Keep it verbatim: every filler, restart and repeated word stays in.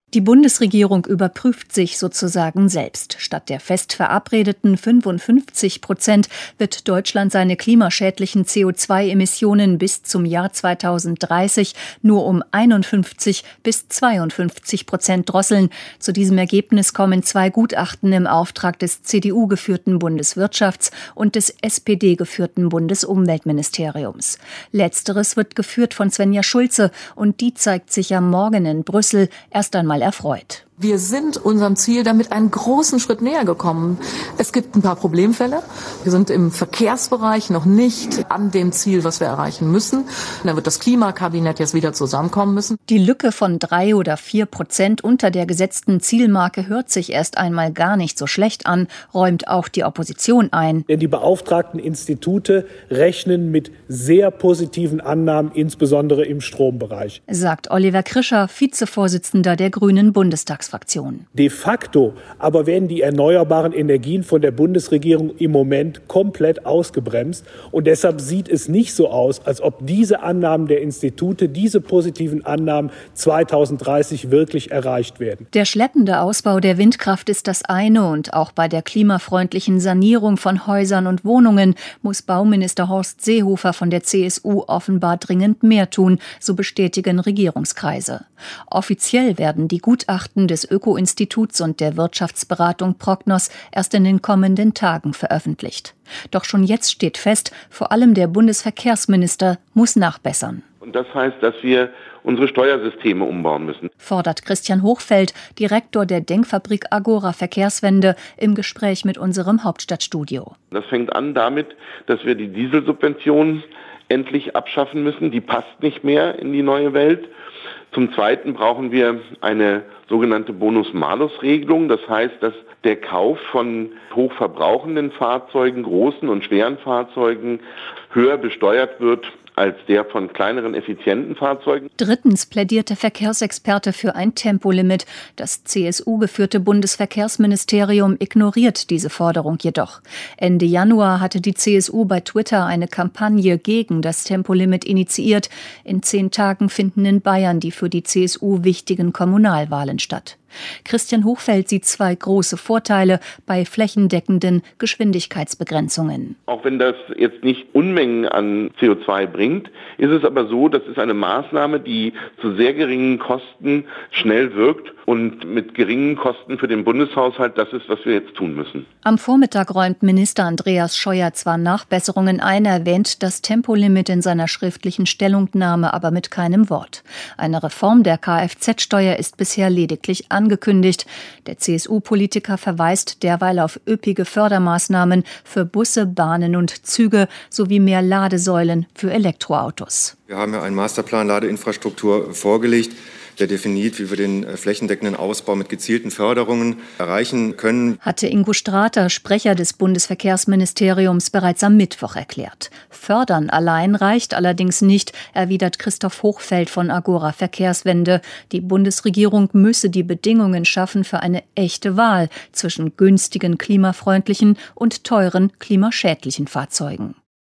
Die Bundesregierung überprüft sich sozusagen selbst. Statt der fest verabredeten fünfundfünfzig Prozent wird Deutschland seine klimaschädlichen C O zwei Emissionen bis zum Jahr zweitausenddreißig nur um einundfünfzig bis zweiundfünfzig Prozent drosseln. Zu diesem Ergebnis kommen zwei Gutachten im Auftrag des C D U-geführten Bundeswirtschafts- und des S P D-geführten Bundesumweltministeriums. Letzteres wird geführt von Svenja Schulze und die zeigt sich am Morgen in Brüssel erst einmal erfreut. Wir sind unserem Ziel damit einen großen Schritt näher gekommen. Es gibt ein paar Problemfälle. Wir sind im Verkehrsbereich noch nicht an dem Ziel, was wir erreichen müssen. Da wird das Klimakabinett jetzt wieder zusammenkommen müssen. Die Lücke von drei oder vier Prozent unter der gesetzten Zielmarke hört sich erst einmal gar nicht so schlecht an, räumt auch die Opposition ein. Denn die beauftragten Institute rechnen mit sehr positiven Annahmen, insbesondere im Strombereich, sagt Oliver Krischer, Vizevorsitzender der Grünen Bundestagsfraktion. De facto aber werden die erneuerbaren Energien von der Bundesregierung im Moment komplett ausgebremst. Und deshalb sieht es nicht so aus, als ob diese Annahmen der Institute, diese positiven Annahmen zweitausenddreißig wirklich erreicht werden. Der schleppende Ausbau der Windkraft ist das eine und auch bei der klimafreundlichen Sanierung von Häusern und Wohnungen muss Bauminister Horst Seehofer von der C S U offenbar dringend mehr tun, so bestätigen Regierungskreise. Offiziell werden die Gutachten des Öko-Instituts und der Wirtschaftsberatung Prognos erst in den kommenden Tagen veröffentlicht. Doch schon jetzt steht fest, vor allem der Bundesverkehrsminister muss nachbessern. Und das heißt, dass wir unsere Steuersysteme umbauen müssen, fordert Christian Hochfeld, Direktor der Denkfabrik Agora Verkehrswende, im Gespräch mit unserem Hauptstadtstudio. Das fängt an damit, dass wir die Dieselsubventionen endlich abschaffen müssen. Die passt nicht mehr in die neue Welt. Zum Zweiten brauchen wir eine sogenannte Bonus-Malus-Regelung. Das heißt, dass der Kauf von hochverbrauchenden Fahrzeugen, großen und schweren Fahrzeugen höher besteuert wird als der von kleineren, effizienten Fahrzeugen. Drittens plädiert der Verkehrsexperte für ein Tempolimit. Das C S U-geführte Bundesverkehrsministerium ignoriert diese Forderung jedoch. Ende Januar hatte die C S U bei Twitter eine Kampagne gegen das Tempolimit initiiert. In zehn Tagen finden in Bayern die für die C S U wichtigen Kommunalwahlen statt. Christian Hochfeld sieht zwei große Vorteile bei flächendeckenden Geschwindigkeitsbegrenzungen. Auch wenn das jetzt nicht Unmengen an C O zwei bringt, ist es aber so, das ist eine Maßnahme, die zu sehr geringen Kosten schnell wirkt und mit geringen Kosten für den Bundeshaushalt das ist, was wir jetzt tun müssen. Am Vormittag räumt Minister Andreas Scheuer zwar Nachbesserungen ein, erwähnt das Tempolimit in seiner schriftlichen Stellungnahme aber mit keinem Wort. Eine Reform der Kfz-Steuer ist bisher lediglich angekündigt. Der C S U-Politiker verweist derweil auf üppige Fördermaßnahmen für Busse, Bahnen und Züge sowie mehr Ladesäulen für Elektroautos. Wir haben ja einen Masterplan Ladeinfrastruktur vorgelegt, der definiert, wie wir den flächendeckenden Ausbau mit gezielten Förderungen erreichen können, hatte Ingo Strater, Sprecher des Bundesverkehrsministeriums, bereits am Mittwoch erklärt. Fördern allein reicht allerdings nicht, erwidert Christoph Hochfeld von Agora Verkehrswende. Die Bundesregierung müsse die Bedingungen schaffen für eine echte Wahl zwischen günstigen, klimafreundlichen und teuren, klimaschädlichen Fahrzeugen.